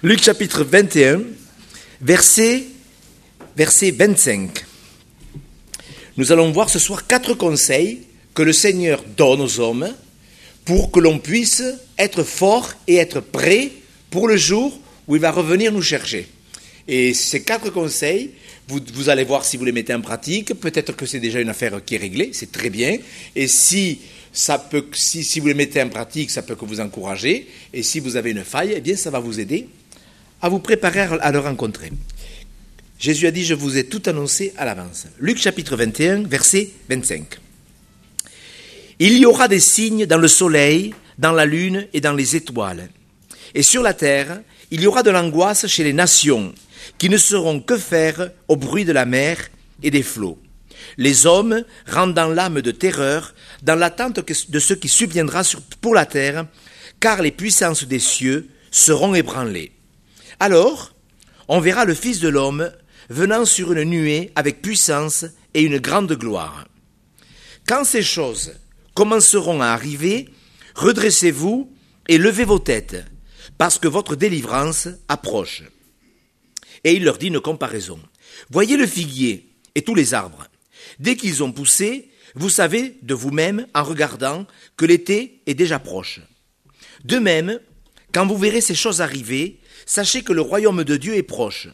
Luc chapitre 21, verset 25. Nous allons voir ce soir 4 conseils que le Seigneur donne aux hommes pour que l'on puisse être fort et être prêt pour le jour où il va revenir nous chercher. Et ces 4 conseils, vous allez voir si vous les mettez en pratique. Peut-être que c'est déjà une affaire qui est réglée, c'est très bien. Et si vous les mettez en pratique, ça peut que vous encourager. Et si vous avez une faille, eh bien ça va vous aider à vous préparer à le rencontrer. Jésus a dit, je vous ai tout annoncé à l'avance. Luc chapitre 21, verset 25. Il y aura des signes dans le soleil, dans la lune et dans les étoiles. Et sur la terre, il y aura de l'angoisse chez les nations, qui ne sauront que faire au bruit de la mer et des flots. Les hommes rendant l'âme de terreur dans l'attente de ce qui subviendra pour la terre, car les puissances des cieux seront ébranlées. Alors, on verra le Fils de l'homme venant sur une nuée avec puissance et une grande gloire. Quand ces choses commenceront à arriver, redressez-vous et levez vos têtes, parce que votre délivrance approche. Et il leur dit une comparaison. Voyez le figuier et tous les arbres. Dès qu'ils ont poussé, vous savez de vous-même, en regardant, que l'été est déjà proche. De même, quand vous verrez ces choses arriver, sachez que le royaume de Dieu est proche.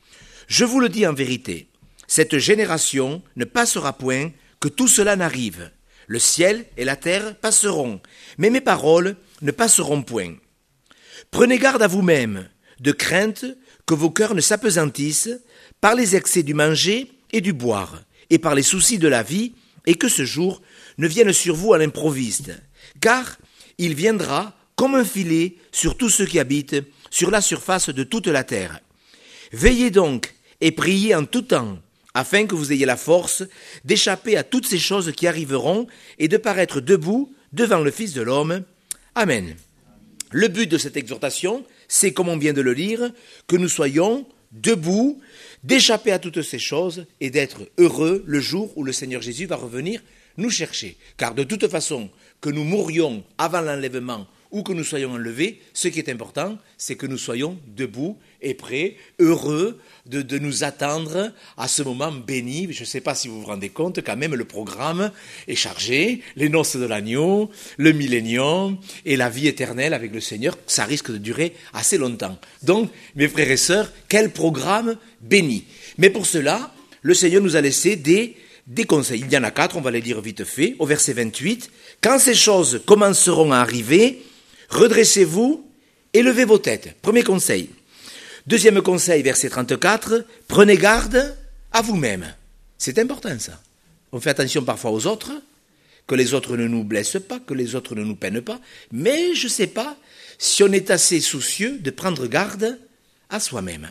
Je vous le dis en vérité, cette génération ne passera point que tout cela n'arrive. Le ciel et la terre passeront, mais mes paroles ne passeront point. Prenez garde à vous-même, de crainte que vos cœurs ne s'apesantissent par les excès du manger et du boire, et par les soucis de la vie, et que ce jour ne vienne sur vous à l'improviste, car il viendra comme un filet sur tous ceux qui habitent sur la surface de toute la terre. Veillez donc et priez en tout temps, afin que vous ayez la force d'échapper à toutes ces choses qui arriveront et de paraître debout devant le Fils de l'homme. Amen. Le but de cette exhortation, c'est, comme on vient de le lire, que nous soyons debout, d'échapper à toutes ces choses et d'être heureux le jour où le Seigneur Jésus va revenir nous chercher. Car de toute façon, que nous mourions avant l'enlèvement ou que nous soyons enlevés, ce qui est important, c'est que nous soyons debout et prêts, heureux de nous attendre à ce moment béni. Je ne sais pas si vous vous rendez compte, quand même le programme est chargé, les noces de l'agneau, le millénium et la vie éternelle avec le Seigneur, ça risque de durer assez longtemps. Donc, mes frères et sœurs, quel programme béni. Mais pour cela, le Seigneur nous a laissé des conseils. Il y en a 4, on va les lire vite fait, au verset 28. Quand ces choses commenceront à arriver, redressez-vous et levez vos têtes. Premier conseil. Deuxième conseil, verset 34, prenez garde à vous-même. C'est important ça. On fait attention parfois aux autres, que les autres ne nous blessent pas, que les autres ne nous peinent pas, mais je ne sais pas si on est assez soucieux de prendre garde à soi-même.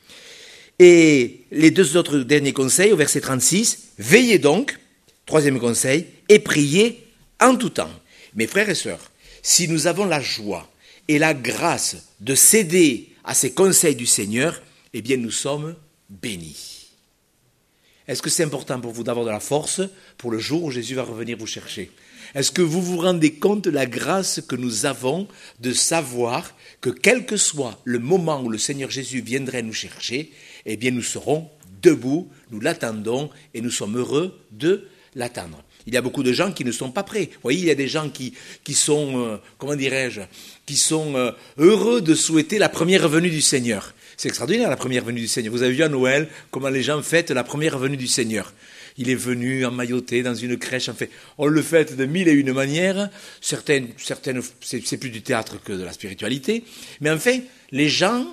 Et les 2 autres derniers conseils, au verset 36, veillez donc, troisième conseil, et priez en tout temps. Mes frères et sœurs, si nous avons la joie et la grâce de céder à ces conseils du Seigneur, eh bien nous sommes bénis. Est-ce que c'est important pour vous d'avoir de la force pour le jour où Jésus va revenir vous chercher? Est-ce que vous vous rendez compte de la grâce que nous avons de savoir que quel que soit le moment où le Seigneur Jésus viendrait nous chercher, eh bien nous serons debout, nous l'attendons et nous sommes heureux de l'attendre. Il y a beaucoup de gens qui ne sont pas prêts. Vous voyez, il y a des gens qui sont, qui sont heureux de souhaiter la première venue du Seigneur. C'est extraordinaire, la première venue du Seigneur. Vous avez vu à Noël comment les gens fêtent la première venue du Seigneur. Il est venu emmailloté dans une crèche. En fait, on le fête de 1001 manières. Certaines, c'est plus du théâtre que de la spiritualité. Mais enfin, les gens,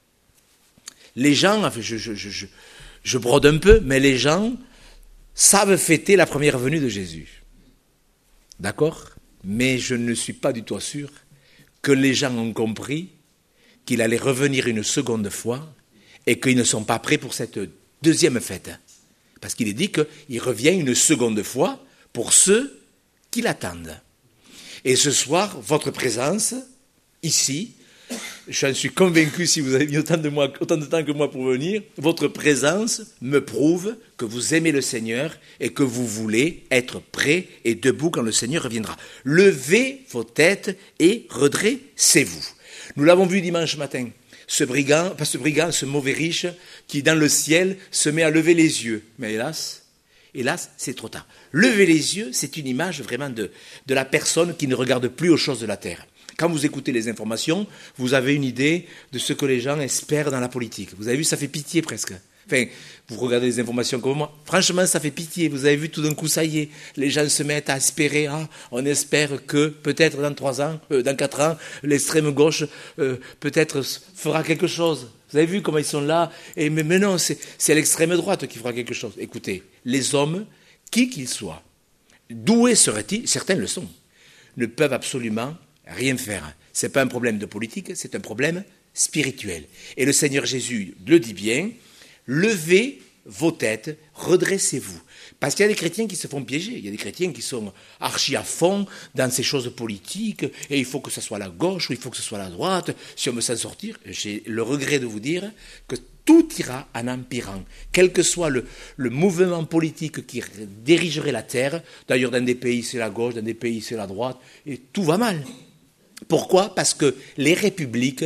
enfin, je brode un peu, mais les gens savent fêter la première venue de Jésus. D'accord? Mais je ne suis pas du tout sûr que les gens ont compris qu'il allait revenir une seconde fois et qu'ils ne sont pas prêts pour cette deuxième fête. Parce qu'il est dit qu'il revient une seconde fois pour ceux qui l'attendent. Et ce soir, votre présence, ici, j'en suis convaincu, si vous avez mis autant de temps que moi pour venir, votre présence me prouve que vous aimez le Seigneur et que vous voulez être prêts et debout quand le Seigneur reviendra. Levez vos têtes et redressez-vous. Nous l'avons vu dimanche matin. ce mauvais riche qui dans le ciel se met à lever les yeux. Mais hélas, c'est trop tard. Lever les yeux, c'est une image vraiment de la personne qui ne regarde plus aux choses de la terre. Quand vous écoutez les informations, vous avez une idée de ce que les gens espèrent dans la politique. Vous avez vu, ça fait pitié presque. Enfin, vous regardez les informations comme moi. Franchement, ça fait pitié. Vous avez vu, tout d'un coup, ça y est, les gens se mettent à espérer. On espère que peut-être dans 4 ans, l'extrême gauche peut-être fera quelque chose. Vous avez vu comment ils sont là? Mais non, c'est l'extrême droite qui fera quelque chose. Écoutez, les hommes, qui qu'ils soient, doués seraient-ils, certains le sont, ne peuvent absolument rien faire. Ce n'est pas un problème de politique, c'est un problème spirituel. Et le Seigneur Jésus le dit bien, levez vos têtes, redressez-vous. Parce qu'il y a des chrétiens qui se font piéger, il y a des chrétiens qui sont archi à fond dans ces choses politiques, et il faut que ce soit la gauche ou il faut que ce soit la droite, si on veut s'en sortir. J'ai le regret de vous dire que tout ira en empirant, quel que soit le mouvement politique qui dirigerait la terre. D'ailleurs, dans des pays c'est la gauche, dans des pays c'est la droite, et tout va mal. Pourquoi? Parce que les républiques,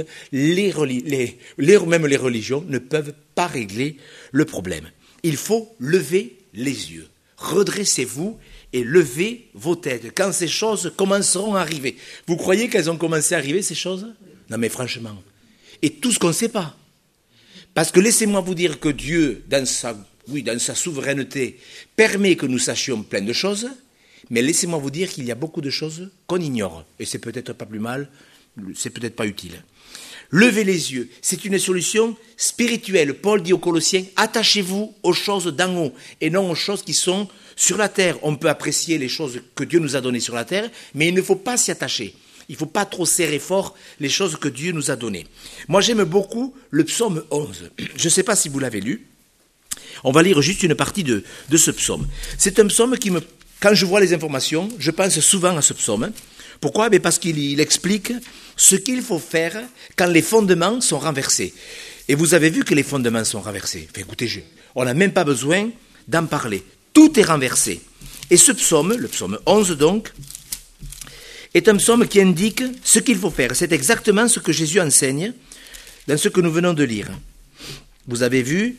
même les religions ne peuvent pas régler le problème. Il faut lever les yeux. Redressez-vous et levez vos têtes quand ces choses commenceront à arriver. Vous croyez qu'elles ont commencé à arriver, ces choses? Non mais franchement. Et tout ce qu'on ne sait pas. Parce que laissez-moi vous dire que Dieu, dans sa souveraineté, permet que nous sachions plein de choses. Mais laissez-moi vous dire qu'il y a beaucoup de choses qu'on ignore. Et c'est peut-être pas plus mal, c'est peut-être pas utile. Levez les yeux, c'est une solution spirituelle. Paul dit aux Colossiens, attachez-vous aux choses d'en haut et non aux choses qui sont sur la terre. On peut apprécier les choses que Dieu nous a données sur la terre, mais il ne faut pas s'y attacher. Il ne faut pas trop serrer fort les choses que Dieu nous a données. Moi, j'aime beaucoup le psaume 11. Je ne sais pas si vous l'avez lu. On va lire juste une partie de ce psaume. C'est un psaume qui quand je vois les informations, je pense souvent à ce psaume. Pourquoi? Parce qu'il explique ce qu'il faut faire quand les fondements sont renversés. Et vous avez vu que les fondements sont renversés. Enfin, écoutez, on n'a même pas besoin d'en parler. Tout est renversé. Et ce psaume, le psaume 11 donc, est un psaume qui indique ce qu'il faut faire. C'est exactement ce que Jésus enseigne dans ce que nous venons de lire. Vous avez vu,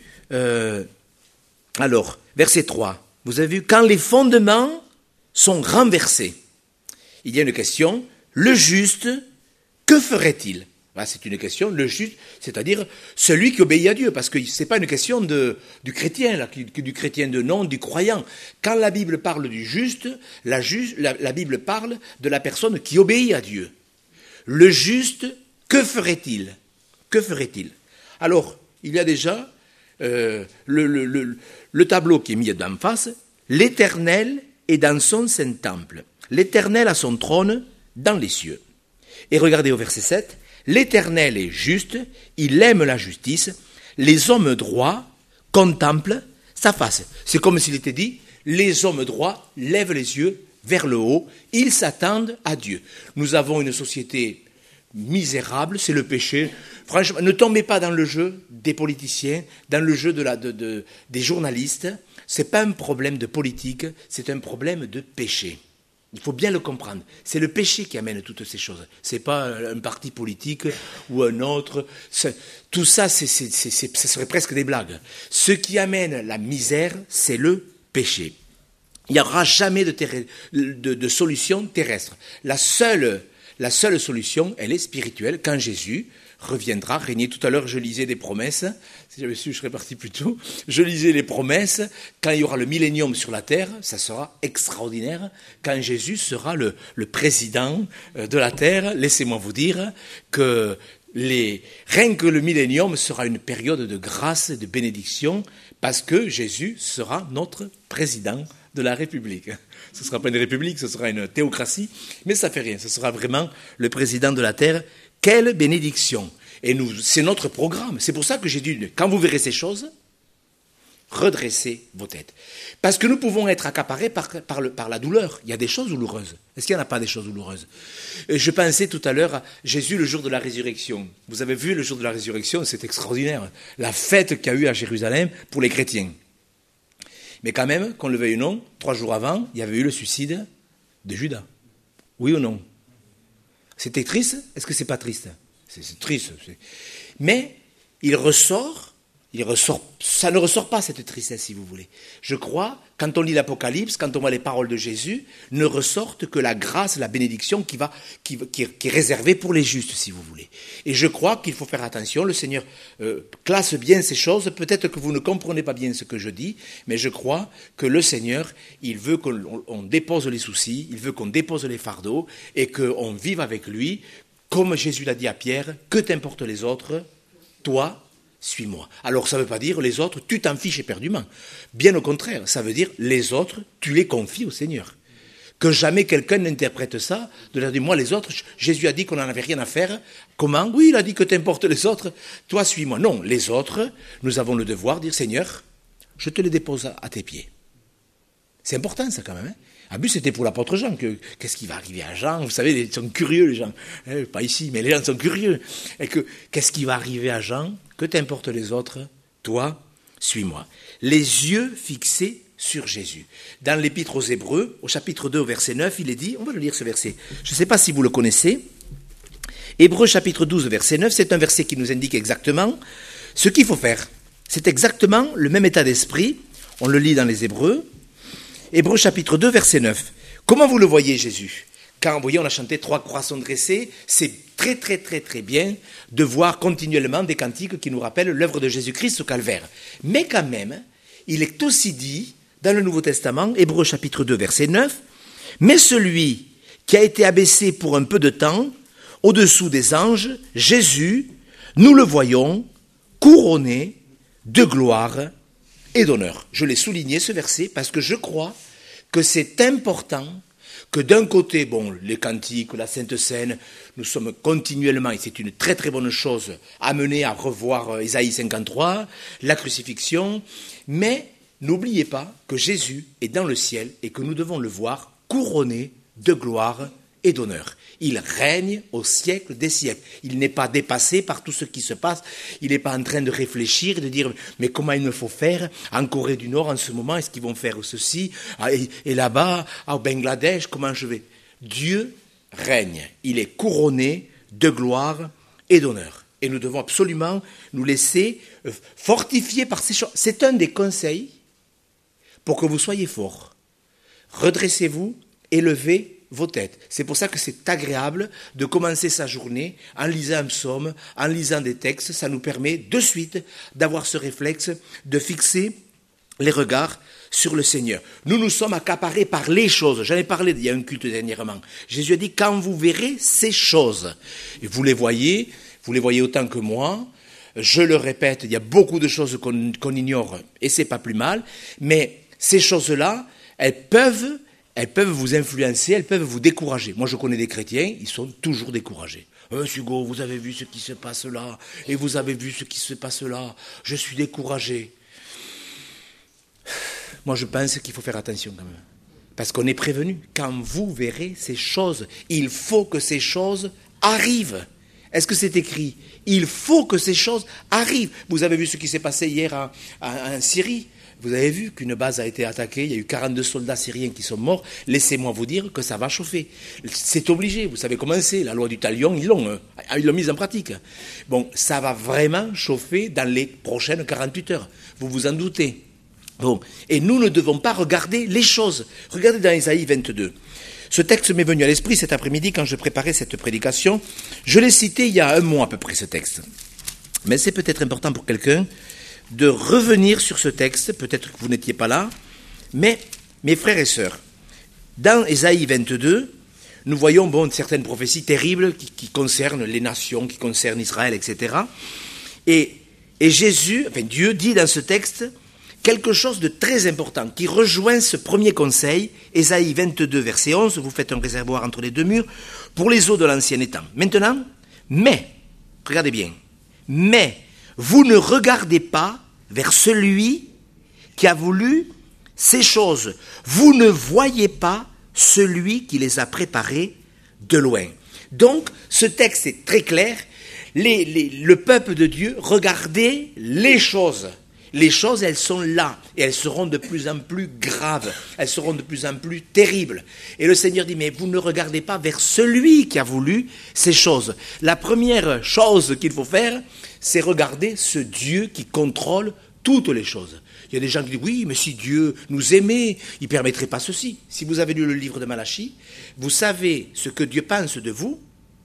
alors, verset 3. Vous avez vu, quand les fondements sont renversés, il y a une question, le juste, que ferait-il? C'est une question, le juste, c'est-à-dire celui qui obéit à Dieu, parce que ce n'est pas une question du chrétien, là, du chrétien de non, du croyant. Quand la Bible parle du juste, la Bible parle de la personne qui obéit à Dieu. Le juste, que ferait-il? Que ferait-il? Alors, il y a déjà le tableau qui est mis en face, l'Éternel est dans son saint temple. L'Éternel a son trône dans les cieux. Et regardez au verset 7, l'Éternel est juste, il aime la justice, les hommes droits contemplent sa face. C'est comme s'il était dit, les hommes droits lèvent les yeux vers le haut, ils s'attendent à Dieu. Nous avons une société misérable, c'est le péché. Franchement, ne tombez pas dans le jeu des politiciens, dans le jeu des journalistes. Ce n'est pas un problème de politique, c'est un problème de péché. Il faut bien le comprendre. C'est le péché qui amène toutes ces choses. Ce n'est pas un parti politique ou un autre. Tout ça, ce serait presque des blagues. Ce qui amène la misère, c'est le péché. Il n'y aura jamais de solution terrestre. La seule solution, elle est spirituelle. Quand Jésus reviendra régner. Tout à l'heure, je lisais des promesses. Si j'avais su, je serais parti plus tôt. Je lisais les promesses. Quand il y aura le millénium sur la terre, ça sera extraordinaire. Quand Jésus sera le président de la terre, laissez-moi vous dire que rien que le millénium sera une période de grâce et de bénédiction parce que Jésus sera notre président de la République. Ce ne sera pas une république, ce sera une théocratie, mais ça ne fait rien. Ce sera vraiment le président de la terre. Quelle bénédiction! Et c'est notre programme. C'est pour ça que j'ai dit, quand vous verrez ces choses, redressez vos têtes. Parce que nous pouvons être accaparés par la douleur. Il y a des choses douloureuses. Est-ce qu'il n'y en a pas des choses douloureuses? Je pensais tout à l'heure à Jésus le jour de la résurrection. Vous avez vu le jour de la résurrection, c'est extraordinaire. La fête qu'il y a eu à Jérusalem pour les chrétiens. Mais quand même, qu'on le veuille ou non, 3 jours avant, il y avait eu le suicide de Judas. Oui ou non? C'était triste? Est-ce que c'est pas triste? C'est triste. Mais ça ne ressort pas cette tristesse, si vous voulez. Je crois, quand on lit l'Apocalypse, quand on voit les paroles de Jésus, ne ressortent que la grâce, la bénédiction qui est réservée pour les justes, si vous voulez. Et je crois qu'il faut faire attention. Le Seigneur classe bien ces choses. Peut-être que vous ne comprenez pas bien ce que je dis, mais je crois que le Seigneur, il veut qu'on dépose les soucis, il veut qu'on dépose les fardeaux et qu'on vive avec lui, comme Jésus l'a dit à Pierre, que t'importent les autres, toi, suis-moi. Alors ça ne veut pas dire les autres, tu t'en fiches éperdument. Bien au contraire, ça veut dire les autres, tu les confies au Seigneur. Que jamais quelqu'un n'interprète ça, de leur dire, moi les autres, Jésus a dit qu'on n'en avait rien à faire. Comment? Oui, il a dit que t'importe les autres, toi suis-moi. Non, les autres, nous avons le devoir de dire, Seigneur, je te les dépose à tes pieds. C'est important ça quand même. Hein. En plus, c'était pour l'apôtre Jean. Qu'est-ce qui va arriver à Jean? Vous savez, ils sont curieux les gens. Pas ici, mais les gens sont curieux. Et qu'est-ce qui va arriver à Jean? Que t'importe les autres? Toi, suis-moi. Les yeux fixés sur Jésus. Dans l'Épître aux Hébreux, au chapitre 2, au verset 9, il est dit, on va le lire ce verset. Je ne sais pas si vous le connaissez. Hébreux chapitre 12, verset 9, c'est un verset qui nous indique exactement ce qu'il faut faire. C'est exactement le même état d'esprit. On le lit dans les Hébreux. Hébreux chapitre 2, verset 9. Comment vous le voyez, Jésus? Quand, vous voyez, on a chanté 3 croix sont dressées, c'est très, très, très, très bien de voir continuellement des cantiques qui nous rappellent l'œuvre de Jésus-Christ au calvaire. Mais quand même, il est aussi dit, dans le Nouveau Testament, Hébreux chapitre 2, verset 9, « Mais celui qui a été abaissé pour un peu de temps, au-dessous des anges, Jésus, nous le voyons, couronné de gloire et d'honneur. » Je l'ai souligné ce verset parce que je crois que c'est important que d'un côté, bon, les cantiques, la Sainte Seine, nous sommes continuellement, et c'est une très très bonne chose, amenés à revoir Ésaïe 53, la crucifixion, mais n'oubliez pas que Jésus est dans le ciel et que nous devons le voir couronné de gloire et d'honneur. Il règne au siècle des siècles. Il n'est pas dépassé par tout ce qui se passe. Il n'est pas en train de réfléchir et de dire « mais comment il me faut faire en Corée du Nord en ce moment? Est-ce qu'ils vont faire ceci? Et là-bas, au Bangladesh, comment je vais ?» Dieu règne. Il est couronné de gloire et d'honneur. Et nous devons absolument nous laisser fortifier par ces choses. C'est un des conseils pour que vous soyez forts. Redressez-vous, élevez vos têtes. C'est pour ça que c'est agréable de commencer sa journée en lisant un psaume, en lisant des textes. Ça nous permet de suite d'avoir ce réflexe de fixer les regards sur le Seigneur. Nous nous sommes accaparés par les choses. J'en ai parlé il y a un culte dernièrement. Jésus a dit, quand vous verrez ces choses, et vous les voyez autant que moi. Je le répète, il y a beaucoup de choses qu'on ignore et c'est pas plus mal, mais ces choses-là, elles peuvent vous influencer, elles peuvent vous décourager. Moi, je connais des chrétiens, ils sont toujours découragés. Hugo, vous avez vu ce qui se passe là, et vous avez vu ce qui se passe là, je suis découragé. Moi, je pense qu'il faut faire attention quand même. Parce qu'on est prévenu. Quand vous verrez ces choses, il faut que ces choses arrivent. Est-ce que c'est écrit? Il faut que ces choses arrivent. Vous avez vu ce qui s'est passé hier en Syrie? Vous avez vu qu'une base a été attaquée, il y a eu 42 soldats syriens qui sont morts. Laissez-moi vous dire que ça va chauffer. C'est obligé, vous savez comment c'est. La loi du talion, ils l'ont mise en pratique. Bon, ça va vraiment chauffer dans les prochaines 48 heures. Vous vous en doutez. Bon, et nous ne devons pas regarder les choses. Regardez dans Ésaïe 22. Ce texte m'est venu à l'esprit cet après-midi quand je préparais cette prédication. Je l'ai cité il y a un mois à peu près, ce texte. Mais c'est peut-être important pour quelqu'un de revenir sur ce texte, peut-être que vous n'étiez pas là, mais mes frères et sœurs, dans Ésaïe 22, nous voyons certaines prophéties terribles qui concernent les nations, qui concernent Israël, etc. Et Dieu dit dans ce texte quelque chose de très important, qui rejoint ce premier conseil, Ésaïe 22, verset 11, vous faites un réservoir entre les deux murs, pour les eaux de l'ancien étang. Maintenant, mais, regardez bien, mais, vous ne regardez pas vers celui qui a voulu ces choses. Vous ne voyez pas celui qui les a préparées de loin. Donc, ce texte est très clair. Le peuple de Dieu regardait les choses. Les choses, elles sont là, et elles seront de plus en plus graves, elles seront de plus en plus terribles. Et le Seigneur dit, mais vous ne regardez pas vers celui qui a voulu ces choses. La première chose qu'il faut faire, c'est regarder ce Dieu qui contrôle toutes les choses. Il y a des gens qui disent, oui, mais si Dieu nous aimait, il ne permettrait pas ceci. Si vous avez lu le livre de Malachie, vous savez ce que Dieu pense de vous.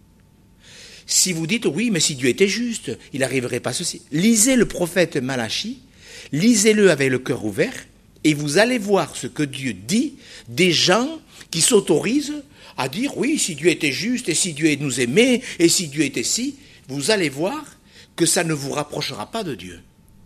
Si vous dites, oui, mais si Dieu était juste, il n'arriverait pas ceci. Lisez le prophète Malachie, lisez-le avec le cœur ouvert, et vous allez voir ce que Dieu dit des gens qui s'autorisent à dire, oui, si Dieu était juste, et si Dieu nous aimait, et si Dieu était si, vous allez voir que ça ne vous rapprochera pas de Dieu.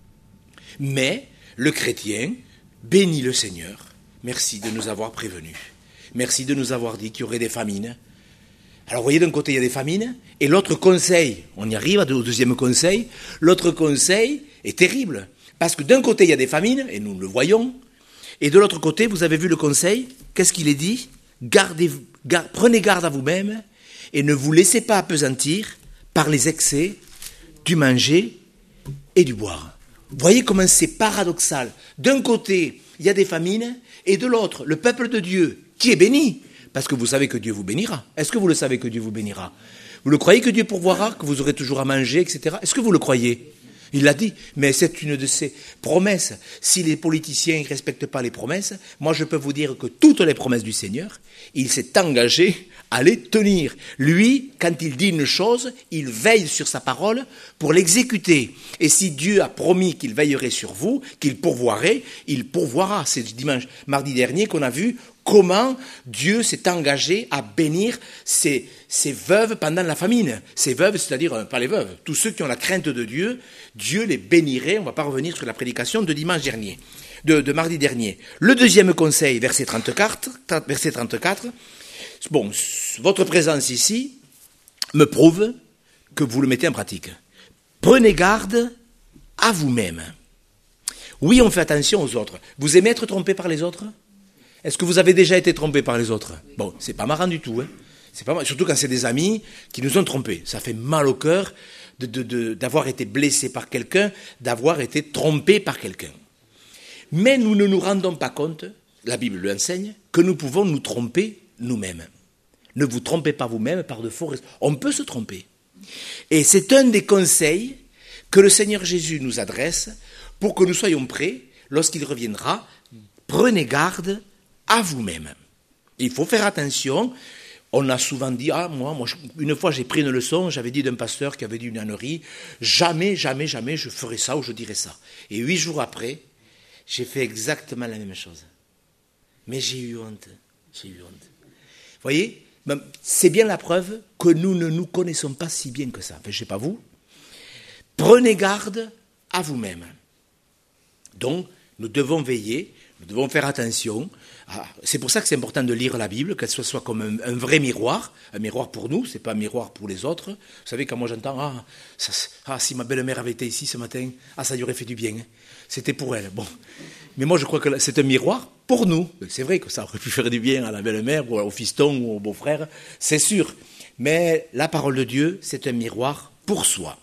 Mais le chrétien bénit le Seigneur. Merci de nous avoir prévenus. Merci de nous avoir dit qu'il y aurait des famines. Alors vous voyez, d'un côté il y a des famines, et l'autre conseil, on y arrive au deuxième conseil, l'autre conseil est terrible. Parce que d'un côté il y a des famines, et nous le voyons, et de l'autre côté, vous avez vu le conseil, qu'est-ce qu'il est dit ? Prenez garde à vous-même, et ne vous laissez pas appesantir par les excès du manger et du boire. Vous voyez comment c'est paradoxal. D'un côté, il y a des famines, et de l'autre, le peuple de Dieu, qui est béni, parce que vous savez que Dieu vous bénira. Est-ce que vous le savez que Dieu vous bénira ? Vous le croyez que Dieu pourvoira, que vous aurez toujours à manger, etc. Est-ce que vous le croyez ? Il l'a dit, mais c'est une de ses promesses. Si les politiciens ne respectent pas les promesses, moi je peux vous dire que toutes les promesses du Seigneur, il s'est engagé à les tenir. Lui, quand il dit une chose, il veille sur sa parole pour l'exécuter. Et si Dieu a promis qu'il veillerait sur vous, qu'il pourvoirait, il pourvoira. C'est mardi dernier qu'on a vu comment Dieu s'est engagé à bénir ces veuves pendant la famine. Ces veuves, c'est-à-dire, pas les veuves, tous ceux qui ont la crainte de Dieu, Dieu les bénirait. On ne va pas revenir sur la prédication de dimanche dernier, de mardi dernier. Le deuxième conseil, verset 34, bon, votre présence ici me prouve que vous le mettez en pratique. Prenez garde à vous-même. Oui, on fait attention aux autres. Vous aimez être trompé par les autres ? Est-ce que vous avez déjà été trompé par les autres ? Bon, c'est pas marrant du tout, hein. C'est pas marrant, surtout quand c'est des amis qui nous ont trompés. Ça fait mal au cœur d'avoir été blessé par quelqu'un, d'avoir été trompé par quelqu'un. Mais nous ne nous rendons pas compte, la Bible l'enseigne, que nous pouvons nous tromper nous-mêmes. Ne vous trompez pas vous-même par de faux raisons. On peut se tromper. Et c'est un des conseils que le Seigneur Jésus nous adresse pour que nous soyons prêts lorsqu'il reviendra. Prenez garde à vous-même. Il faut faire attention. On a souvent dit, moi, une fois j'ai pris une leçon, j'avais dit d'un pasteur qui avait dit une ânnerie, jamais je ferai ça ou je dirai ça. Et 8 jours après, j'ai fait exactement la même chose. Mais j'ai eu honte. Vous voyez, c'est bien la preuve que nous ne nous connaissons pas si bien que ça. Enfin, je ne sais pas vous. Prenez garde à vous-même. Donc, nous devons veiller, nous devons faire attention. C'est pour ça que c'est important de lire la Bible, qu'elle soit comme un vrai miroir pour nous, c'est pas un miroir pour les autres. Vous savez, quand moi j'entends, si ma belle-mère avait été ici ce matin, ça lui aurait fait du bien. C'était pour elle. Bon. Mais moi je crois que c'est un miroir pour nous. C'est vrai que ça aurait pu faire du bien à la belle-mère, ou au fiston, ou au beau-frère, c'est sûr. Mais la parole de Dieu, c'est un miroir pour soi.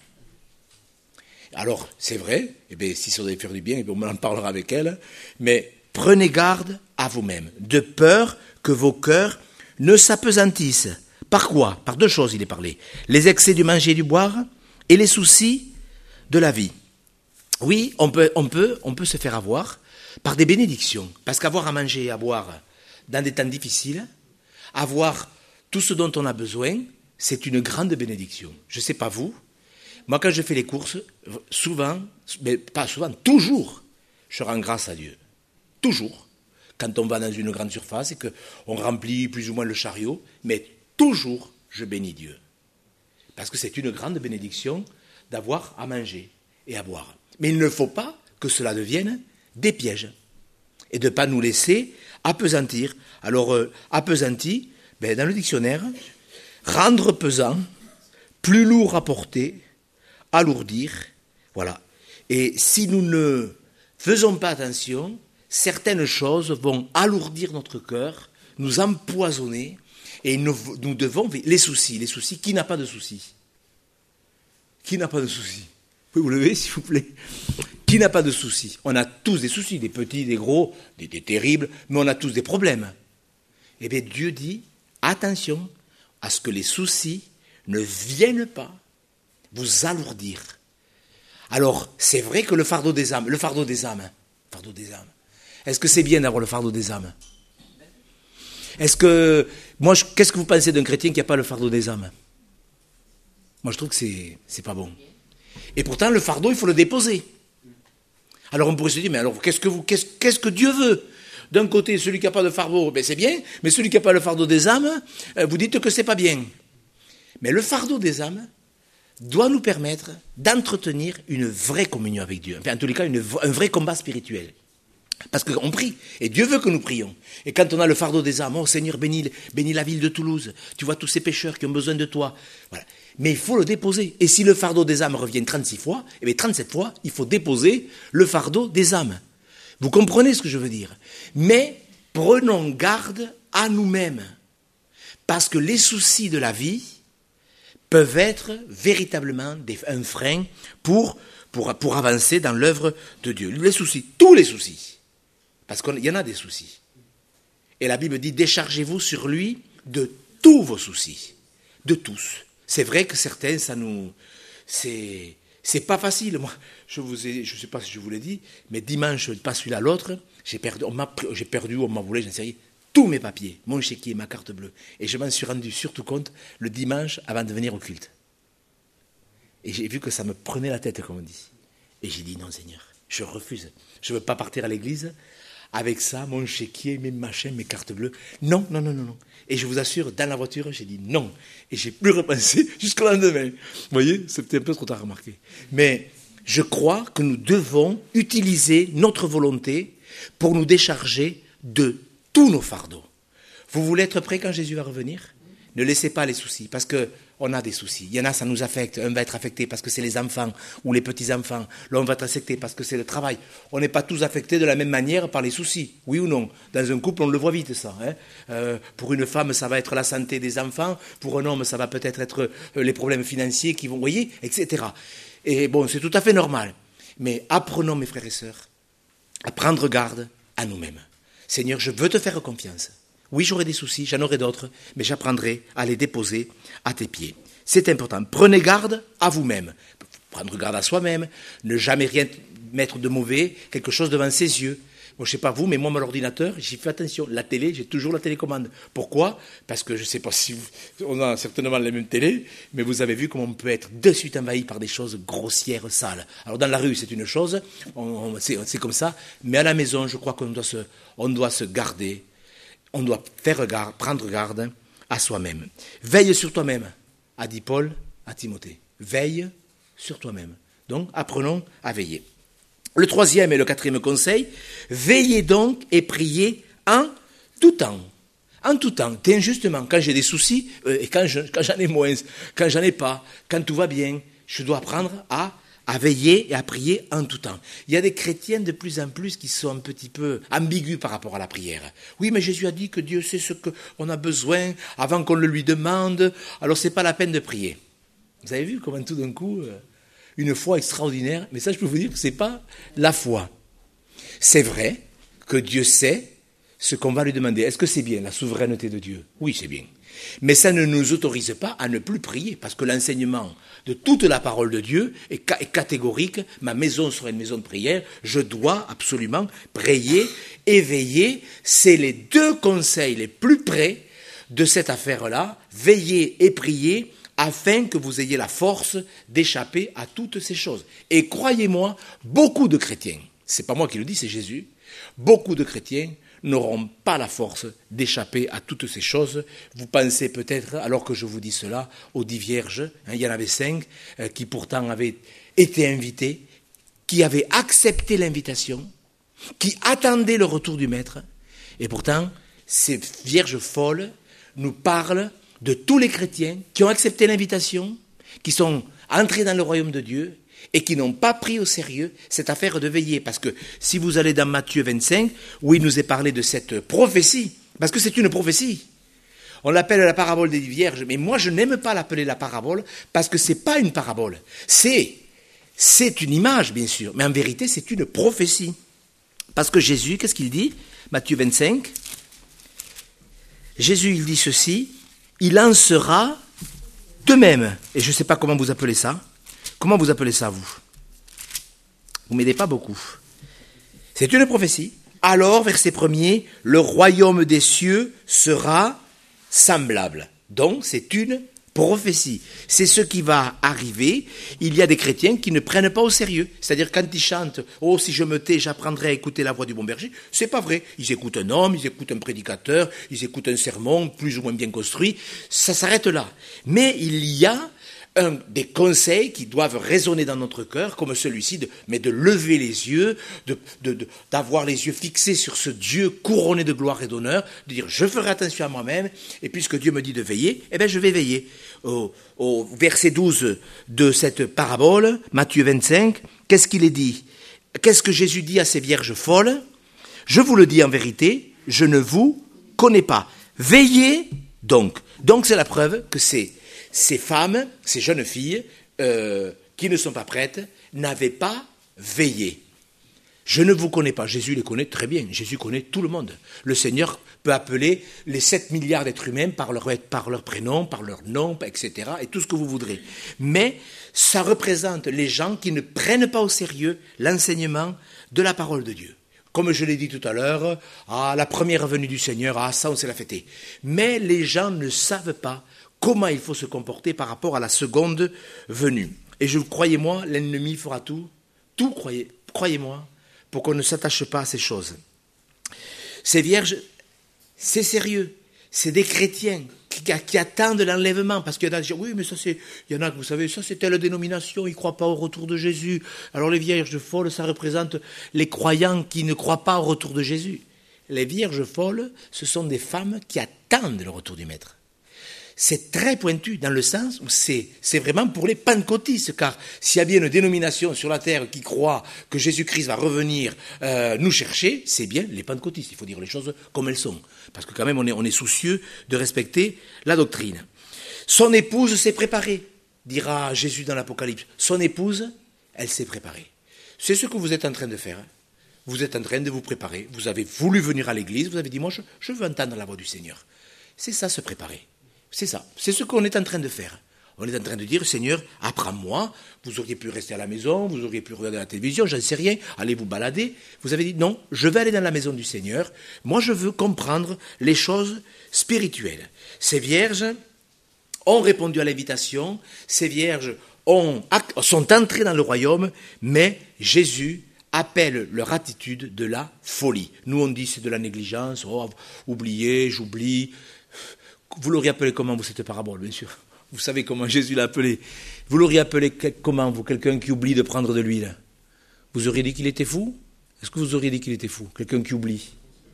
Alors, c'est vrai, si ça devait faire du bien, on en parlera avec elle, mais prenez garde à vous-même, de peur que vos cœurs ne s'appesantissent. Par quoi ? Par 2 choses, il est parlé. Les excès du manger et du boire, et les soucis de la vie. Oui, on peut se faire avoir par des bénédictions, parce qu'avoir à manger et à boire dans des temps difficiles, avoir tout ce dont on a besoin, c'est une grande bénédiction. Je ne sais pas vous, moi quand je fais les courses, souvent, mais pas souvent, toujours, je rends grâce à Dieu. Toujours. Quand on va dans une grande surface et qu'on remplit plus ou moins le chariot, mais toujours, je bénis Dieu. Parce que c'est une grande bénédiction d'avoir à manger et à boire. Mais il ne faut pas que cela devienne des pièges et de ne pas nous laisser appesantir. Alors, appesanti, dans le dictionnaire, rendre pesant, plus lourd à porter, alourdir, voilà. Et si nous ne faisons pas attention, certaines choses vont alourdir notre cœur, nous empoisonner, et nous devons... Les soucis, qui n'a pas de soucis ? Qui n'a pas de soucis ? Vous pouvez vous lever, s'il vous plaît ? Qui n'a pas de soucis? On a tous des soucis, des petits, des gros, des terribles, mais on a tous des problèmes. Eh bien, Dieu dit, attention à ce que les soucis ne viennent pas vous alourdir. Alors, c'est vrai que le fardeau des âmes, est-ce que c'est bien d'avoir le fardeau des âmes? Qu'est-ce que vous pensez d'un chrétien qui n'a pas le fardeau des âmes? Moi, je trouve que c'est pas bon. Et pourtant, le fardeau, il faut le déposer. Alors, on pourrait se dire, mais alors, qu'est-ce que Dieu veut? D'un côté, celui qui n'a pas de fardeau, ben c'est bien, mais celui qui n'a pas le fardeau des âmes, vous dites que c'est pas bien. Mais le fardeau des âmes doit nous permettre d'entretenir une vraie communion avec Dieu. Enfin, en tous les cas, un vrai combat spirituel. Parce qu'on prie, et Dieu veut que nous prions. Et quand on a le fardeau des âmes, oh Seigneur, bénis la ville de Toulouse, tu vois tous ces pécheurs qui ont besoin de toi. Voilà. Mais il faut le déposer. Et si le fardeau des âmes revient 36 fois, eh bien 37 fois, il faut déposer le fardeau des âmes. Vous comprenez ce que je veux dire? Mais prenons garde à nous-mêmes. Parce que les soucis de la vie peuvent être véritablement un frein pour avancer dans l'œuvre de Dieu. Les soucis, tous les soucis. Parce qu'il y en a des soucis. Et la Bible dit, déchargez-vous sur lui de tous vos soucis. De tous. C'est vrai que certains, c'est pas facile. Moi, je sais pas si je vous l'ai dit, mais dimanche, pas celui-là, l'autre, j'ai perdu, on m'a volé, j'en sais rien, tous mes papiers, mon chéquier, ma carte bleue. Et je m'en suis rendu surtout compte le dimanche avant de venir au culte. Et j'ai vu que ça me prenait la tête, comme on dit. Et j'ai dit, non Seigneur, je refuse. Je ne veux pas partir à l'église avec ça, mon chéquier, mes machins, mes cartes bleues. Non. Et je vous assure, dans la voiture, j'ai dit non. Et j'ai plus repensé jusqu'au lendemain. Vous voyez, c'était un peu trop tard à remarquer. Mais je crois que nous devons utiliser notre volonté pour nous décharger de tous nos fardeaux. Vous voulez être prêt quand Jésus va revenir? Ne laissez pas les soucis, parce qu'on a des soucis. Il y en a, ça nous affecte. Un va être affecté parce que c'est les enfants ou les petits-enfants. L'un va être affecté parce que c'est le travail. On n'est pas tous affectés de la même manière par les soucis, oui ou non? Dans un couple, on le voit vite, ça. Pour une femme, ça va être la santé des enfants. Pour un homme, ça va peut-être être les problèmes financiers qui vont, vous voyez, etc. Et bon, c'est tout à fait normal. Mais apprenons, mes frères et sœurs, à prendre garde à nous-mêmes. Seigneur, je veux te faire confiance. Oui, j'aurai des soucis, j'en aurai d'autres, mais j'apprendrai à les déposer à tes pieds. C'est important. Prenez garde à vous-même. Prendre garde à soi-même, ne jamais rien mettre de mauvais, quelque chose devant ses yeux. Moi, je ne sais pas vous, mais moi, mon ordinateur, j'y fais attention. La télé, j'ai toujours la télécommande. Pourquoi? Parce que je ne sais pas si on a certainement la même télé, mais vous avez vu comment on peut être de suite envahi par des choses grossières, sales. Alors, dans la rue, c'est une chose, c'est comme ça, mais à la maison, je crois qu'on doit se garder. On doit prendre garde à soi-même. Veille sur toi-même, a dit Paul à Timothée. Veille sur toi-même. Donc, apprenons à veiller. Le troisième et le quatrième conseil, veillez donc et priez en tout temps. En tout temps, justement, quand j'ai des soucis, et quand j'en ai moins, quand j'en ai pas, quand tout va bien, je dois apprendre à veiller et à prier en tout temps. Il y a des chrétiens de plus en plus qui sont un petit peu ambigus par rapport à la prière. Oui, mais Jésus a dit que Dieu sait ce qu'on a besoin avant qu'on le lui demande, alors c'est pas la peine de prier. Vous avez vu comment tout d'un coup, une foi extraordinaire, mais ça je peux vous dire que c'est pas la foi. C'est vrai que Dieu sait ce qu'on va lui demander. Est-ce que c'est bien, la souveraineté de Dieu? Oui, c'est bien. Mais ça ne nous autorise pas à ne plus prier, parce que l'enseignement de toute la parole de Dieu est catégorique. Ma maison sera une maison de prière, je dois absolument prier et veiller. C'est les deux conseils les plus près de cette affaire-là, veiller et prier, afin que vous ayez la force d'échapper à toutes ces choses. Et croyez-moi, beaucoup de chrétiens, c'est pas moi qui le dis, c'est Jésus, beaucoup de chrétiens n'auront pas la force d'échapper à toutes ces choses. Vous pensez peut-être, alors que je vous dis cela, aux 10 vierges, il y en avait 5 qui pourtant avaient été invitées, qui avaient accepté l'invitation, qui attendaient le retour du Maître, et pourtant, ces vierges folles nous parlent de tous les chrétiens qui ont accepté l'invitation, qui sont entrés dans le royaume de Dieu, et qui n'ont pas pris au sérieux cette affaire de veiller. Parce que si vous allez dans Matthieu 25, où il nous est parlé de cette prophétie, parce que c'est une prophétie, on l'appelle la parabole des 10 vierges, mais moi je n'aime pas l'appeler la parabole, parce que ce n'est pas une parabole, c'est c'est une image, bien sûr, mais en vérité, c'est une prophétie. Parce que Jésus, qu'est-ce qu'il dit? Matthieu 25. Jésus, il dit ceci, il en sera de même. Et je ne sais pas comment vous appelez ça. Comment vous appelez ça, vous? Vous ne m'aidez pas beaucoup. C'est une prophétie. Alors, verset 1er, le royaume des cieux sera semblable. Donc, c'est une prophétie. C'est ce qui va arriver. Il y a des chrétiens qui ne prennent pas au sérieux. C'est-à-dire quand ils chantent « Oh, si je me tais, j'apprendrai à écouter la voix du bon berger », c'est pas vrai. Ils écoutent un homme, ils écoutent un prédicateur, ils écoutent un sermon plus ou moins bien construit. Ça s'arrête là. Mais il y a des conseils qui doivent résonner dans notre cœur, comme celui-ci, de lever les yeux, d'avoir les yeux fixés sur ce Dieu couronné de gloire et d'honneur, de dire je ferai attention à moi-même, et puisque Dieu me dit de veiller, eh bien je vais veiller. Au verset 12 de cette parabole, Matthieu 25, qu'est-ce qu'il est dit? Qu'est-ce que Jésus dit à ces vierges folles? Je vous le dis en vérité, je ne vous connais pas. Veillez donc. Donc c'est la preuve que ces femmes, ces jeunes filles, qui ne sont pas prêtes, n'avaient pas veillé. Je ne vous connais pas. Jésus les connaît très bien. Jésus connaît tout le monde. Le Seigneur peut appeler les 7 milliards d'êtres humains par leur prénom, par leur nom, etc., et tout ce que vous voudrez. Mais ça représente les gens qui ne prennent pas au sérieux l'enseignement de la parole de Dieu. Comme je l'ai dit tout à l'heure, la première venue du Seigneur, ça on sait la fêter. Mais les gens ne savent pas comment il faut se comporter par rapport à la seconde venue. Et croyez-moi, l'ennemi fera tout, croyez-moi, pour qu'on ne s'attache pas à ces choses. Ces vierges, c'est sérieux. C'est des chrétiens qui attendent l'enlèvement. Parce qu'il y en a qui disent, oui, mais ça c'est, il y en a que vous savez, ça c'est telle dénomination, ils ne croient pas au retour de Jésus. Alors les vierges folles, ça représente les croyants qui ne croient pas au retour de Jésus. Les vierges folles, ce sont des femmes qui attendent le retour du Maître. C'est très pointu dans le sens où c'est vraiment pour les pentecôtistes, car s'il y a bien une dénomination sur la terre qui croit que Jésus-Christ va revenir nous chercher, c'est bien les pentecôtistes. Il faut dire les choses comme elles sont, parce que quand même on est soucieux de respecter la doctrine. Son épouse s'est préparée, dira Jésus dans l'Apocalypse. Son épouse, elle s'est préparée. C'est ce que vous êtes en train de faire. Vous êtes en train de vous préparer. Vous avez voulu venir à l'église, vous avez dit, moi je veux entendre la voix du Seigneur. C'est ça, se préparer. C'est ça, c'est ce qu'on est en train de faire. On est en train de dire, Seigneur, apprends-moi, vous auriez pu rester à la maison, vous auriez pu regarder la télévision, j'en sais rien, allez vous balader. Vous avez dit, non, je vais aller dans la maison du Seigneur, moi je veux comprendre les choses spirituelles. Ces vierges ont répondu à l'invitation, ces vierges sont entrées dans le royaume, mais Jésus appelle leur attitude de la folie. Nous on dit c'est de la négligence, oubliez, j'oublie. Vous l'auriez appelé comment, vous, cette parabole, bien sûr? Vous savez comment Jésus l'a appelé. Vous l'auriez appelé comment, vous, quelqu'un qui oublie de prendre de l'huile? Vous auriez dit qu'il était fou? Est-ce que vous auriez dit qu'il était fou? Quelqu'un qui oublie?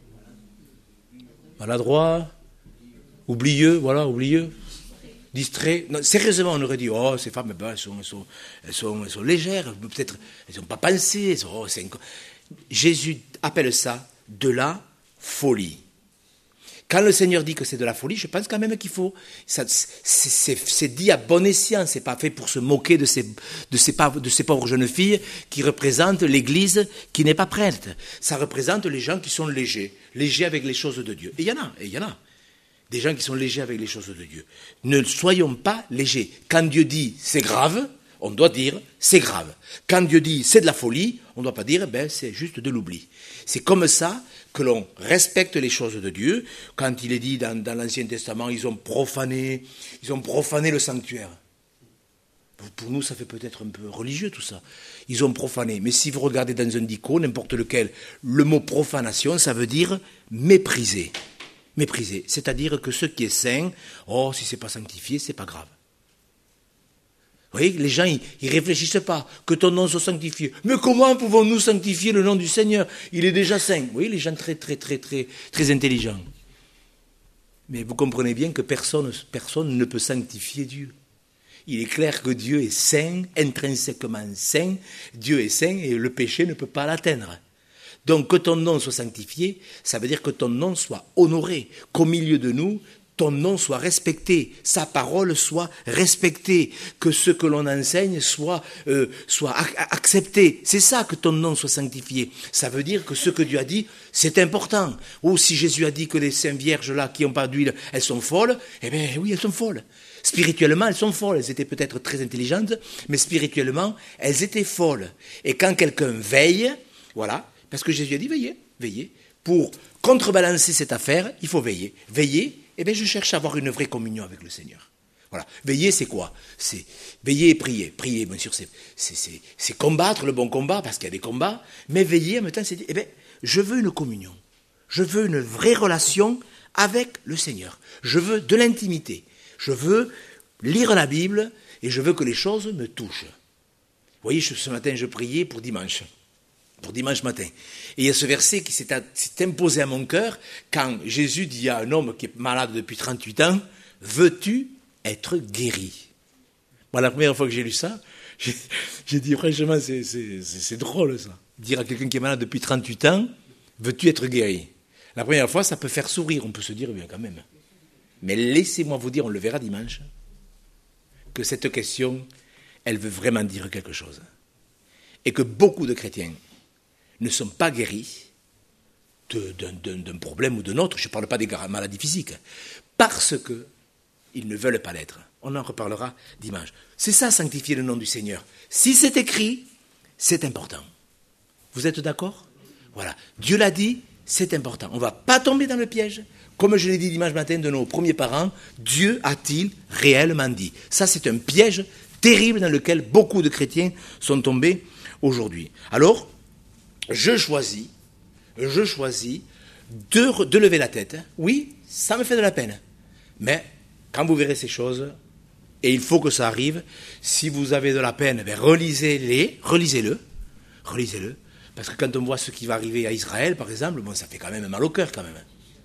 Maladroit? Oublieux, voilà, oublieux? Distrait? Non, sérieusement, on aurait dit, oh, ces femmes, ben, elles sont légères, peut-être, elles n'ont pas pensé. Jésus appelle ça de la folie. Quand le Seigneur dit que c'est de la folie, je pense quand même qu'il faut... C'est dit à bon escient, c'est pas fait pour se moquer de ces pauvres jeunes filles qui représentent l'Église qui n'est pas prête. Ça représente les gens qui sont légers avec les choses de Dieu. Et il y en a. Des gens qui sont légers avec les choses de Dieu. Ne soyons pas légers. Quand Dieu dit c'est grave, on doit dire c'est grave. Quand Dieu dit c'est de la folie, on ne doit pas dire c'est juste de l'oubli. C'est comme ça que l'on respecte les choses de Dieu. Quand il est dit dans l'Ancien Testament, ils ont profané le sanctuaire. Pour nous, ça fait peut-être un peu religieux tout ça. Ils ont profané. Mais si vous regardez dans un dico, n'importe lequel, le mot profanation, ça veut dire mépriser. Mépriser. C'est-à-dire que ce qui est saint, si c'est pas sanctifié, c'est pas grave. Vous voyez, les gens, ils réfléchissent pas. Que ton nom soit sanctifié. Mais comment pouvons-nous sanctifier le nom du Seigneur? Il est déjà saint. Vous voyez, les gens très, très, très, très, très intelligents. Mais vous comprenez bien que personne ne peut sanctifier Dieu. Il est clair que Dieu est saint, intrinsèquement saint. Dieu est saint et le péché ne peut pas l'atteindre. Donc que ton nom soit sanctifié, ça veut dire que ton nom soit honoré, qu'au milieu de nous, ton nom soit respecté, sa parole soit respectée, que ce que l'on enseigne soit accepté. C'est ça, que ton nom soit sanctifié. Ça veut dire que ce que Dieu a dit, c'est important. Ou si Jésus a dit que les saintes vierges là qui n'ont pas d'huile, elles sont folles, eh bien oui, elles sont folles. Spirituellement, elles sont folles. Elles étaient peut-être très intelligentes, mais spirituellement, elles étaient folles. Et quand quelqu'un veille, voilà, parce que Jésus a dit veillez. Pour contrebalancer cette affaire, il faut veiller. Veiller, eh bien, je cherche à avoir une vraie communion avec le Seigneur. Voilà. Veiller, c'est quoi? C'est veiller et prier. Prier, bien sûr, c'est combattre le bon combat, parce qu'il y a des combats. Mais veiller, en même temps, c'est dire, eh bien, je veux une communion. Je veux une vraie relation avec le Seigneur. Je veux de l'intimité. Je veux lire la Bible et je veux que les choses me touchent. Vous voyez, ce matin, je priais pour dimanche matin. Et il y a ce verset qui s'est imposé à mon cœur quand Jésus dit à un homme qui est malade depuis 38 ans, « Veux-tu être guéri ?» Moi, la première fois que j'ai lu ça, j'ai dit, franchement, c'est drôle ça. Dire à quelqu'un qui est malade depuis 38 ans, « Veux-tu être guéri ?» La première fois, ça peut faire sourire, on peut se dire, bien quand même. Mais laissez-moi vous dire, on le verra dimanche, que cette question, elle veut vraiment dire quelque chose. Et que beaucoup de chrétiens ne sont pas guéris d'un problème ou d'un autre, je ne parle pas des maladies physiques, parce qu'ils ne veulent pas l'être. On en reparlera dimanche. C'est ça, sanctifier le nom du Seigneur. Si c'est écrit, c'est important. Vous êtes d'accord? Voilà. Dieu l'a dit, c'est important. On ne va pas tomber dans le piège. Comme je l'ai dit dimanche matin de nos premiers parents, Dieu a-t-il réellement dit? Ça, c'est un piège terrible dans lequel beaucoup de chrétiens sont tombés aujourd'hui. Alors, je choisis de lever la tête. Oui, ça me fait de la peine. Mais quand vous verrez ces choses, et il faut que ça arrive, si vous avez de la peine, relisez-le. Parce que quand on voit ce qui va arriver à Israël, par exemple, bon, ça fait quand même mal au cœur, quand même.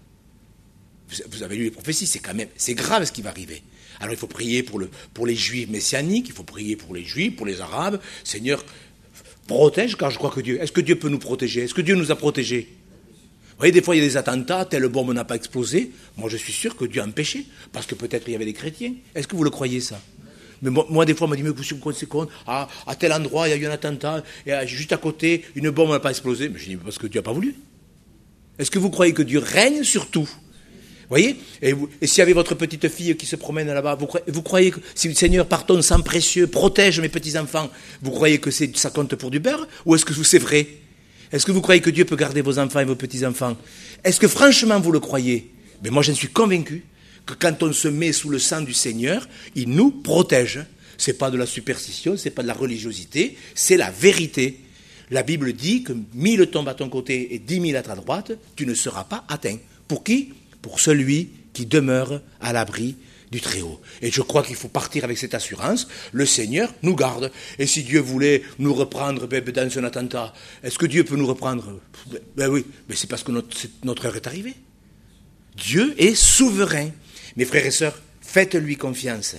Vous avez lu les prophéties, c'est grave ce qui va arriver. Alors il faut prier pour les Juifs messianiques, il faut prier pour les Juifs, pour les Arabes. Seigneur, protège, car je crois que Dieu... Est-ce que Dieu peut nous protéger? Est-ce que Dieu nous a protégés? Vous voyez, des fois, il y a des attentats, telle bombe n'a pas explosé. Moi, je suis sûr que Dieu a empêché, parce que peut-être il y avait des chrétiens. Est-ce que vous le croyez, ça? Mais moi, des fois, on me dit, mais vous vous rendez compte, à tel endroit, il y a eu un attentat, et juste à côté, une bombe n'a pas explosé. Mais je dis, parce que Dieu n'a pas voulu. Est-ce que vous croyez que Dieu règne sur tout? Vous voyez, et s'il y avait votre petite fille qui se promène là-bas, vous croyez que si le Seigneur, par ton sang précieux, protège mes petits-enfants, vous croyez que ça compte pour du beurre? Ou est-ce que c'est vrai? Est-ce que vous croyez que Dieu peut garder vos enfants et vos petits-enfants? Est-ce que franchement vous le croyez? Mais moi je suis convaincu que quand on se met sous le sang du Seigneur, il nous protège. Ce n'est pas de la superstition, ce n'est pas de la religiosité, c'est la vérité. La Bible dit que 1000 tombent à ton côté et 10 000 à ta droite, tu ne seras pas atteint. Pour qui? Pour celui qui demeure à l'abri du Très-Haut. Et je crois qu'il faut partir avec cette assurance. Le Seigneur nous garde. Et si Dieu voulait nous reprendre dans un attentat, est-ce que Dieu peut nous reprendre? Ben oui, mais c'est parce que notre heure est arrivée. Dieu est souverain. Mes frères et sœurs, faites-lui confiance.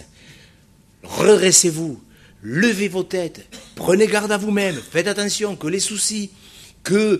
Redressez-vous, levez vos têtes, prenez garde à vous-même, faites attention que les soucis, que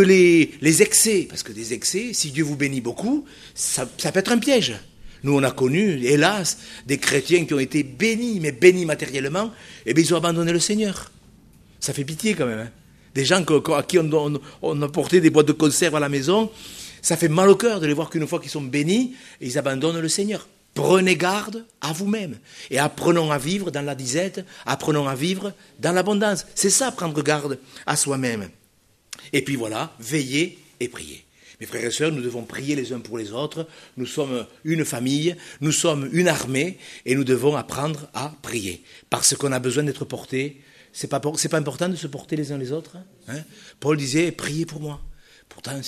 les excès, parce que des excès, si Dieu vous bénit beaucoup, ça peut être un piège. Nous, on a connu, hélas, des chrétiens qui ont été bénis, mais bénis matériellement, et bien ils ont abandonné le Seigneur. Ça fait pitié quand même. Hein. Des gens à qui on a porté des boîtes de conserve à la maison, ça fait mal au cœur de les voir qu'une fois qu'ils sont bénis, ils abandonnent le Seigneur. Prenez garde à vous-même et apprenons à vivre dans la disette, apprenons à vivre dans l'abondance. C'est ça, prendre garde à soi-même. Et puis voilà, veillez et priez. Mes frères et sœurs, nous devons prier les uns pour les autres. Nous sommes une famille, nous sommes une armée et nous devons apprendre à prier. Parce qu'on a besoin d'être portés. C'est pas important de se porter les uns les autres, hein? Paul disait, priez pour moi. Pourtant,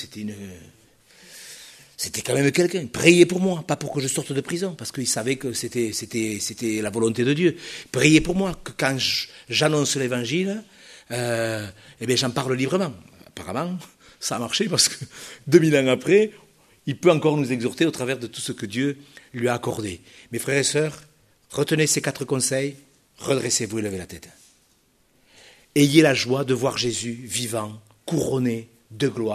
c'était quand même quelqu'un. Priez pour moi, pas pour que je sorte de prison, parce qu'il savait que c'était la volonté de Dieu. Priez pour moi, que quand j'annonce l'évangile, eh bien j'en parle librement. Apparemment, ça a marché, parce que 2000 ans après, il peut encore nous exhorter au travers de tout ce que Dieu lui a accordé. Mes frères et sœurs, retenez ces 4 conseils, redressez-vous et levez la tête. Ayez la joie de voir Jésus vivant, couronné de gloire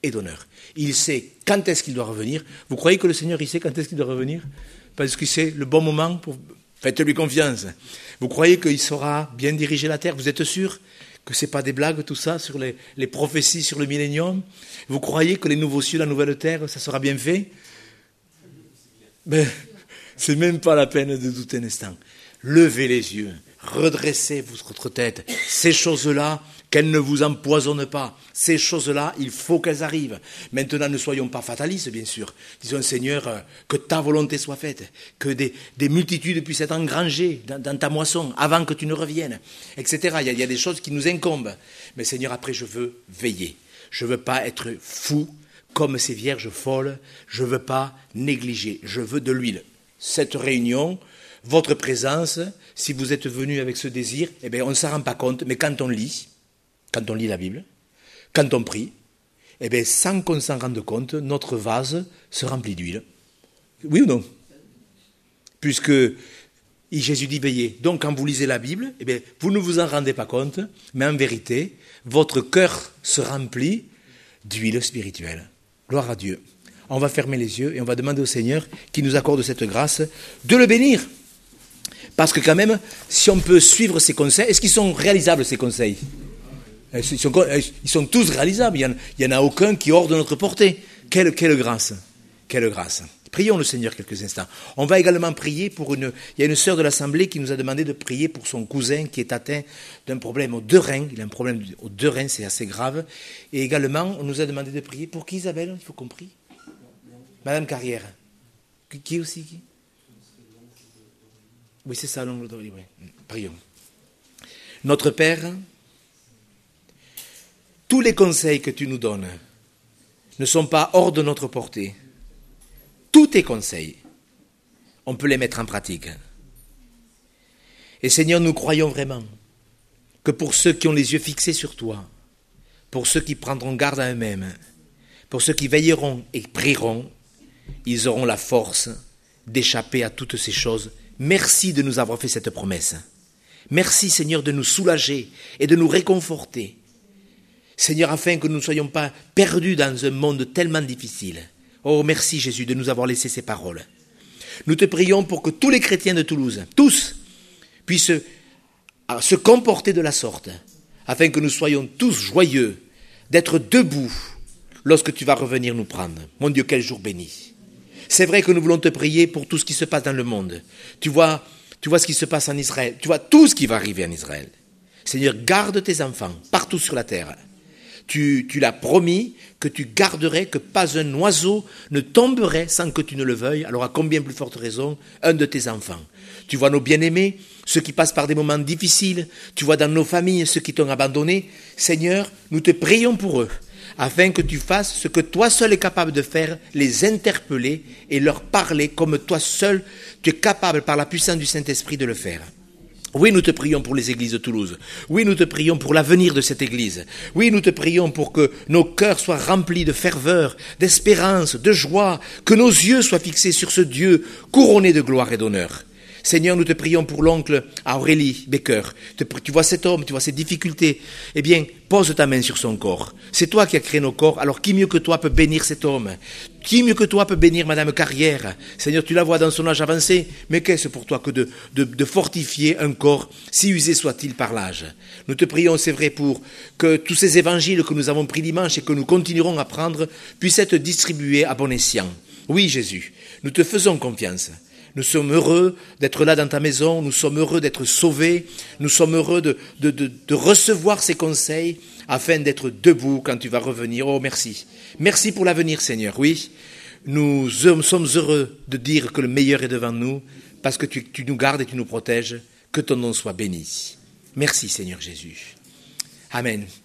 et d'honneur. Il sait quand est-ce qu'il doit revenir. Vous croyez que le Seigneur, il sait quand est-ce qu'il doit revenir? Parce qu'il sait le bon moment pour... Faites-lui confiance. Vous croyez qu'il saura bien diriger la terre? Vous êtes sûr que ce n'est pas des blagues tout ça sur les prophéties sur le millénium? Vous croyez que les nouveaux cieux, la nouvelle terre, ça sera bien fait? Mais c'est même pas la peine de douter un instant. Levez les yeux, redressez votre tête. Ces choses-là, qu'elles ne vous empoisonnent pas. Ces choses-là, il faut qu'elles arrivent. Maintenant, ne soyons pas fatalistes, bien sûr. Disons, Seigneur, que ta volonté soit faite, que des multitudes puissent être engrangées dans ta moisson avant que tu ne reviennes, etc. Il y a des choses qui nous incombent. Mais Seigneur, après, je veux veiller. Je ne veux pas être fou comme ces vierges folles. Je ne veux pas négliger. Je veux de l'huile. Cette réunion, votre présence, si vous êtes venu avec ce désir, eh bien, on ne s'en rend pas compte, mais quand on lit la Bible, quand on prie, eh bien, sans qu'on s'en rende compte, notre vase se remplit d'huile. Oui ou non? Puisque Jésus dit veillez. Donc, quand vous lisez la Bible, eh bien, vous ne vous en rendez pas compte, mais en vérité, votre cœur se remplit d'huile spirituelle. Gloire à Dieu. On va fermer les yeux et on va demander au Seigneur qui nous accorde cette grâce de le bénir. Parce que quand même, si on peut suivre ces conseils, est-ce qu'ils sont réalisables ces conseils? Ils sont tous réalisables, il n'y en a aucun qui est hors de notre portée. Quelle grâce, quelle grâce. Prions le Seigneur quelques instants. On va également prier pour il y a une sœur de l'Assemblée qui nous a demandé de prier pour son cousin qui est atteint d'un problème aux deux reins. Il a un problème aux deux reins, c'est assez grave. Et également, on nous a demandé de prier pour qui, Isabelle? Il faut qu'on prie. Madame Carrière. Qui aussi qui? Oui, c'est ça, l'ongle d'oreille. Oui. Prions. Notre Père, tous les conseils que tu nous donnes ne sont pas hors de notre portée. Tous tes conseils, on peut les mettre en pratique. Et Seigneur, nous croyons vraiment que pour ceux qui ont les yeux fixés sur toi, pour ceux qui prendront garde à eux-mêmes, pour ceux qui veilleront et prieront, ils auront la force d'échapper à toutes ces choses. Merci de nous avoir fait cette promesse. Merci Seigneur de nous soulager et de nous réconforter. Seigneur, afin que nous ne soyons pas perdus dans un monde tellement difficile. Oh, merci Jésus de nous avoir laissé ces paroles. Nous te prions pour que tous les chrétiens de Toulouse, tous, puissent se comporter de la sorte, afin que nous soyons tous joyeux d'être debout lorsque tu vas revenir nous prendre. Mon Dieu, quel jour béni. C'est vrai que nous voulons te prier pour tout ce qui se passe dans le monde. Tu vois ce qui se passe en Israël. Tu vois tout ce qui va arriver en Israël. Seigneur, garde tes enfants partout sur la terre. Tu l'as promis que tu garderais, que pas un oiseau ne tomberait sans que tu ne le veuilles. Alors à combien plus forte raison, un de tes enfants. Tu vois nos bien-aimés, ceux qui passent par des moments difficiles. Tu vois dans nos familles ceux qui t'ont abandonné. Seigneur, nous te prions pour eux, afin que tu fasses ce que toi seul es capable de faire, les interpeller et leur parler comme toi seul, tu es capable par la puissance du Saint-Esprit de le faire. Oui, nous te prions pour les églises de Toulouse. Oui, nous te prions pour l'avenir de cette église. Oui, nous te prions pour que nos cœurs soient remplis de ferveur, d'espérance, de joie, que nos yeux soient fixés sur ce Dieu couronné de gloire et d'honneur. Seigneur, nous te prions pour l'oncle Aurélie Becker. Tu vois cet homme, tu vois ses difficultés. Eh bien, pose ta main sur son corps. C'est toi qui as créé nos corps, alors qui mieux que toi peut bénir cet homme? Qui mieux que toi peut bénir Madame Carrière? Seigneur, tu la vois dans son âge avancé, mais qu'est-ce pour toi que de fortifier un corps, si usé soit-il par l'âge? Nous te prions, c'est vrai, pour que tous ces évangiles que nous avons pris dimanche et que nous continuerons à prendre puissent être distribués à bon escient. Oui, Jésus, nous te faisons confiance. Nous sommes heureux d'être là dans ta maison, nous sommes heureux d'être sauvés, nous sommes heureux de recevoir ces conseils afin d'être debout quand tu vas revenir. Oh, merci. Merci pour l'avenir, Seigneur. Oui, nous sommes heureux de dire que le meilleur est devant nous parce que tu nous gardes et tu nous protèges. Que ton nom soit béni. Merci, Seigneur Jésus. Amen.